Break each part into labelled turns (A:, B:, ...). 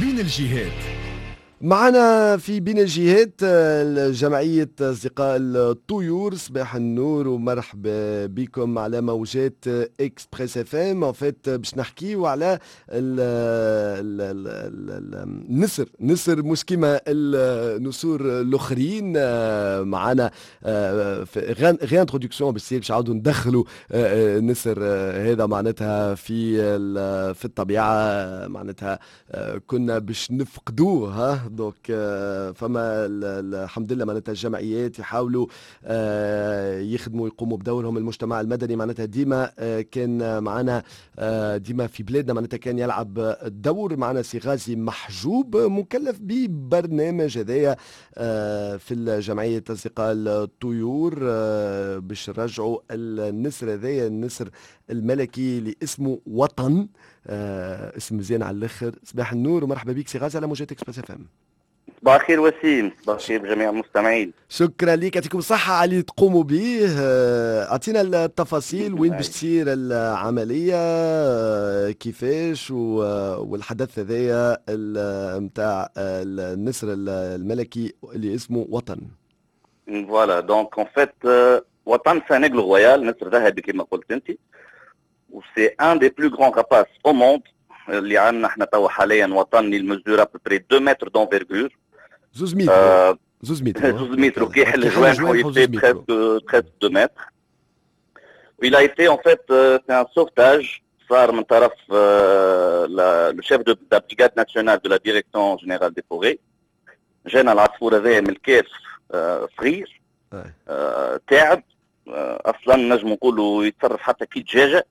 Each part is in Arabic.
A: بين الجهات.
B: معنا في بين الجهات جمعية أصدقاء الطيور. صباح النور ومرحبا بكم على موجات إكسبريس اف ام. باش نحكيو على النسر مش كيما النسور الاخرين. معنا غير انتروداكسيون باش نعاودوا ندخلوا النسر هذا معناتها في الطبيعة. معناتها كنا باش نفقدوه. دونك فما الحمد لله معناتها الجمعيات يحاولوا يخدموا يقوموا بدورهم. المجتمع المدني معناتها ديما كان معنا، ديما في بلادنا معناتها كان يلعب الدور. معنا سي غازي محجوب مكلف ببرنامج هذايا في الجمعية أصدقاء الطيور باش نرجعوا النسر هذايا، النسر الملكي اللي اسمه وطن. اسم مزيان على الاخر. صباح النور ومرحبا بك سي غازي على موجات اكسبريس اف ام.
C: صباح الخير وسيم، صباح الخير بجميع المستمعين.
B: شكرا لك، يعطيكم الصحة على اللي تقوموا به. أعطينا التفاصيل وين باش تصير العملية، كيفاش والحدث هذايا نتاع النسر الملكي اللي اسمه وطن.
C: فوالا دونك اون فيت وطن سي ان ايغل رويال، نسر ذهبي كما قلت انت، وسي ان دي بلو غران راباس او موند اللي عندنا احنا توا حاليا. وطن المزور ابري 2 متر دونفيرغور،
B: 12 متر
C: 12 متر وكي يحل جوانح ويسي presque 2 متر. وإل a été en fait c'est un sauvetage صار من طرف le chef de la brigade nationale de la direction générale des forêts. جانا العصفور هذايا من الكاف صغير تعب اصلا نجم نقولوا يتصرف حتى كي دجاجه.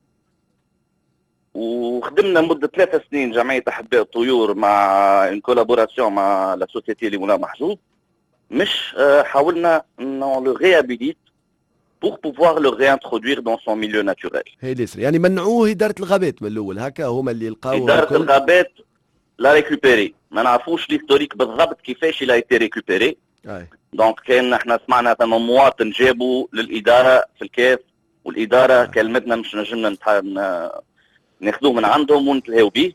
C: وخدمنا مده 3 سنين جمعيه احباء الطيور مع ان كولابوراسيون مع لا سوسيتي اللي مولا محجوب، مش حاولنا لو ريابيليت pour pouvoir le réintroduire dans son milieu naturel.
B: هي اليسر يعني منعوه إدارة الغابات من الأول، هكا هما اللي لقاوه.
C: إدارة الغابات لا ريكوبيري، ما نعرفوش الهيستوريك بالضبط كيفاش إلا ايتي ريكوبيري. دونك كان احنا سمعنا ثم مواطن جابوا للإدارة في الكاف، والإدارة كلمتنا مش نجمنا ناخذوه من عندهم ونتلهاو به.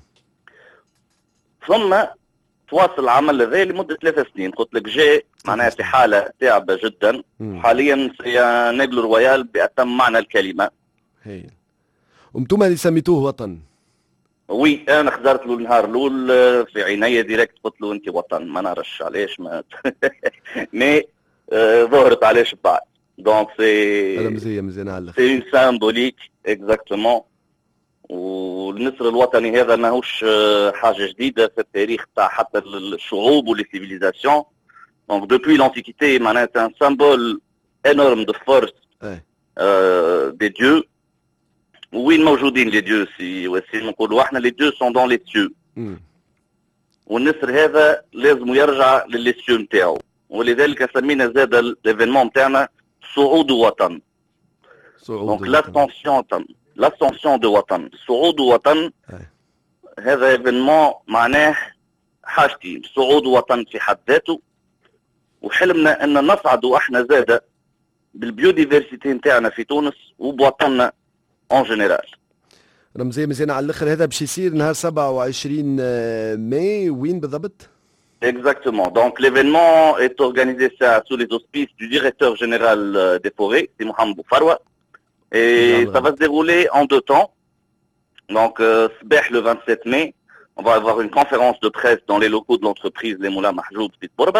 C: ثم تواصل العمل هذا لمدة 3 سنين. قلت لك جاء معناها في حالة تعبة جدا. حاليا في نيغل رويال بأتم معنى الكلمة.
B: هي وانتم اللي سميتوه وطن؟
C: وي انا خزرت له النهار الاول في عيني ديريكت، قلت له انت وطن، ما نعرفش علاش ما مي ظهرت علاش بعد. دونك سي
B: مزيان على
C: سي اون سامبوليك اكزاكتومون. والنسر الوطني هذا ماهوش حاجه جديده في التاريخ تاع حتى الشعوب والسيفيليزاسيون. دونك دوبوي لانتيكيتي معناتها ان سامبول انورم دو فورس دي ديو. وين موجودين لي ديو سي وسيم نقولوا احنا لي ديو سون دون لي سيو. والنسر هذا لازم يرجع للي سيو نتاعو، ولذلك سمينا زاد الايفينمون نتاعنا صعود وطن. دونك لاسونسيون دو وطن، صعود وطن. هذا ايفينمون معناه حاجتين، صعود وطن في حد ذاته، وحلمنا ان نصعدوا احنا زاد بالبيوديفرسيتي نتاعنا في تونس وبوطننا en général.
B: رمزية مزيانة على الاخر. هذا باش يصير نهار 27 ماي وين بالضبط؟
C: Exactement. Donc l'événement est organisé sous les auspices du directeur général des forêts, c'est Mohamed Boufaroua. Et ça va se dérouler en 2 temps. Donc le 27 mai, on va avoir une conférence de presse dans les locaux de l'entreprise Les Moulins Mahjoub في بوربا.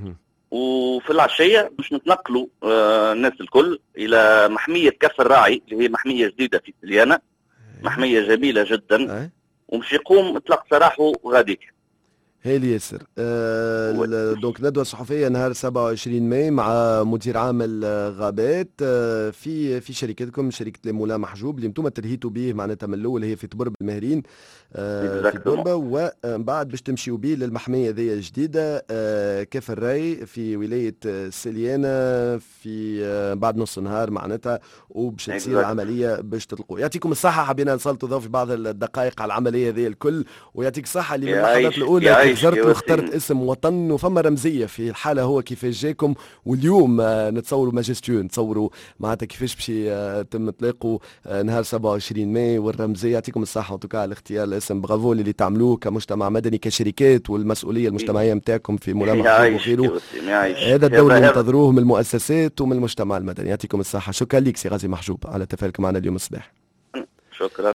C: وفي العشية باش نتنقلوا الناس الكل إلى محمية كف الراعي اللي هي محمية جديدة في سليانة، محمية جميلة جدا، ومش يقوم اطلاق سراحه غاديك.
B: هي الياسر. دونك ندوة صحفية نهار 27 ماي مع مدير عام الغابات في شركتكم، شركة لي مولا محجوب اللي انتم تلهيتوا به معناتها من الاول، هي في تبرب الماهرين في تبربة، ومن بعد باش تمشيوا به للمحمية ذي الجديدة كاف الراي في ولاية سليانة في بعد نص النهار معناتها، وباش تصير العملية باش تطلقوا. يعطيكم الصحة، حبينا نسلطوا ضوء في بعض الدقائق على العملية ذي الكل، ويعطيك الصحة اللي من اللحظات الأولى
C: يعيشك
B: زرت
C: يا
B: له اخترت
C: وسيم.
B: اسم وطن وفما رمزيه في الحاله هو كيفاش جاكم. واليوم نتصوروا ماجستيو، نتصوروا معناتها كيفاش باش يتم اطلاقه نهار 27 ماي. والرمزيه يعطيكم الصحه وتوكا على اختيار الاسم، برافو اللي تعملوه كمجتمع مدني كشركات، والمسؤوليه المجتمعيه نتاعكم في ملامحه
C: يعيشك يا
B: وغيره.
C: وسيم يعيشك.
B: هذا الدور اللي ننتظروه من المؤسسات ومن المجتمع المدني. يعطيكم الصحه. شكرا لك سي غازي محجوب على تفاعلك معنا اليوم الصباح.
C: شكرا.